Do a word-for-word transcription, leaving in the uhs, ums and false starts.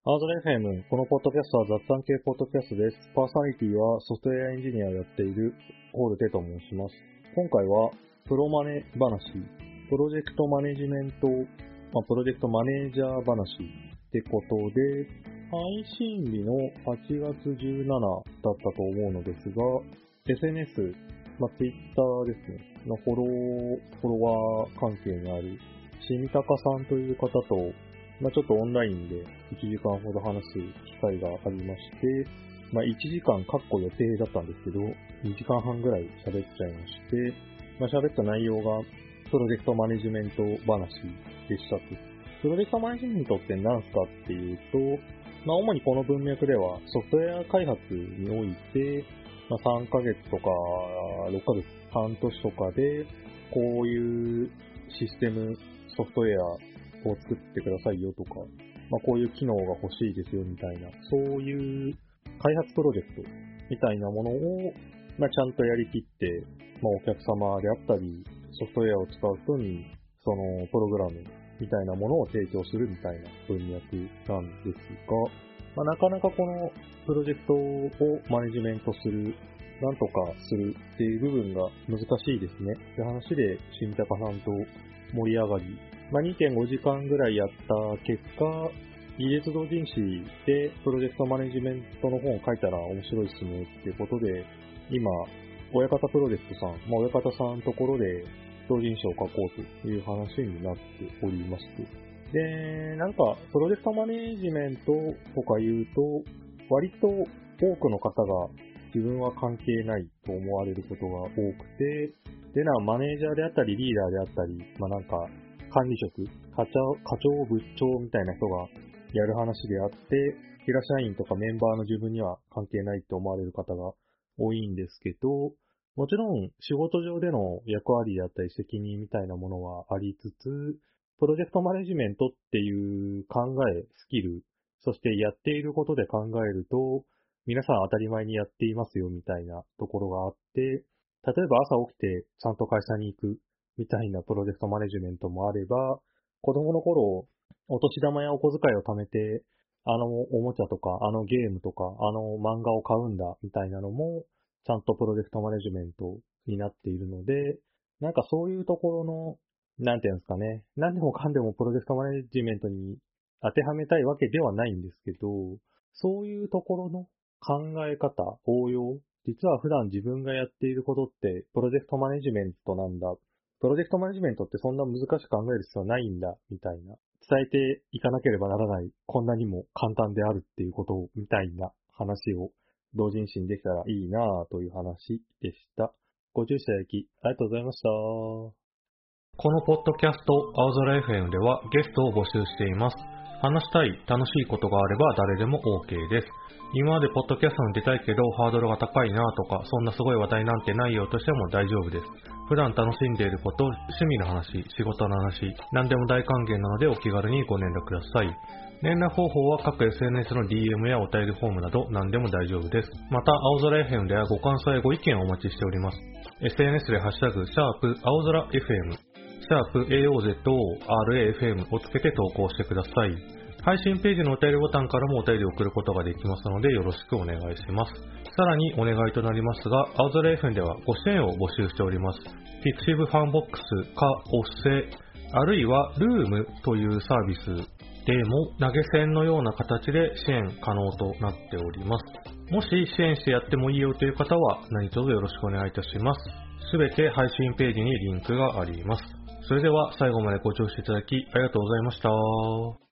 アートレ エフエム、このポッドキャストは雑談系ポッドキャストです。パーソナリティはソフトウェアエンジニアをやっているホールテと申します。今回はプロマネ話、プロジェクトマネジメント、まあ、プロジェクトマネージャー話ってことで、配信日のはちがつじゅうしちにちだったと思うのですが、エスエヌエス、まあ、Twitter ですね、のフォロー、フォロワー関係にある、しみたかさんという方と、まあ、ちょっとオンラインでいちじかんほど話す機会がありまして、まあ、いちじかんかっこ予定だったんですけど、にじかんはんぐらい喋っちゃいまして、まあ、喋った内容がプロジェクトマネジメント話でしたと。プロジェクトマネジメントって何すかっていうと、まあ、主にこの文脈ではソフトウェア開発において、まあ、さんかげつとかろっかげつ、半年とかで、こういうシステム、ソフトウェアを作ってくださいよとか、まあ、こういう機能が欲しいですよみたいな、そういう開発プロジェクトみたいなものを、まあ、ちゃんとやりきって、まあ、お客様であったり、ソフトウェアを使う人に、そのプログラムみたいなものを提供するみたいな文脈なんですが、まあ、なかなかこのプロジェクトをマネジメントする、なんとかするっていう部分が難しいですねって話で、しみたかさんと盛り上がり、まあ、にてんごじかんぐらいやった結果、技術同人誌でプロジェクトマネジメントの本を書いたら面白いですねっていうことで、今、親方プロジェクトさん、まあ、親方さんのところで同人誌を書こうという話になっておりまして。で、なんか、プロジェクトマネジメントとか言うと、割と多くの方が自分は関係ないと思われることが多くて、でな、マネージャーであったりリーダーであったり、まあなんか、管理職、課長、課長部長みたいな人がやる話であって、平社員とかメンバーの自分には関係ないと思われる方が多いんですけど、もちろん仕事上での役割であったり責任みたいなものはありつつ、プロジェクトマネジメントっていう考え、スキル、そしてやっていることで考えると、皆さん当たり前にやっていますよみたいなところがあって、例えば朝起きてちゃんと会社に行くみたいなプロジェクトマネジメントもあれば、子供の頃、お年玉やお小遣いを貯めて、あのおもちゃとか、あのゲームとか、あの漫画を買うんだみたいなのも、ちゃんとプロジェクトマネジメントになっているので、なんかそういうところの、なんていうんですかね、何でもかんでもプロジェクトマネジメントに当てはめたいわけではないんですけど、そういうところの考え方、応用、実は普段自分がやっていることってプロジェクトマネジメントなんだ。プロジェクトマネジメントってそんな難しく考える必要はないんだ、みたいな。伝えていかなければならない、こんなにも簡単であるっていうことを、みたいな話を同人誌にできたらいいなぁという話でした。ご注視いただきありがとうございました。 このポッドキャスト、青空 エフエム ではゲストを募集しています。話したい、楽しいことがあれば誰でも OK です。今までポッドキャストに出たいけどハードルが高いなとか、そんなすごい話題なんてないよとしても大丈夫です。普段楽しんでいること、趣味の話、仕事の話、何でも大歓迎なのでお気軽にご連絡ください。連絡方法は各 エスエヌエス の ディーエム やお便りフォームなど何でも大丈夫です。また、青空 エフエム ではご感想やご意見をお待ちしております。エスエヌエス でハッシュタグ、シャープ、青空 エフエム、シャープ エーオーゼットオーアールエーエフエム をつけて投稿してください。配信ページのお便りボタンからもお便りを送ることができますのでよろしくお願いします。さらにお願いとなりますが、青空 エフエム ではご支援を募集しております。Pixiv ファンボックスかおっせ、あるいは Room というサービスでも投げ銭のような形で支援可能となっております。もし支援してやってもいいよという方は何卒よろしくお願いいたします。すべて配信ページにリンクがあります。それでは最後までご聴取いただきありがとうございました。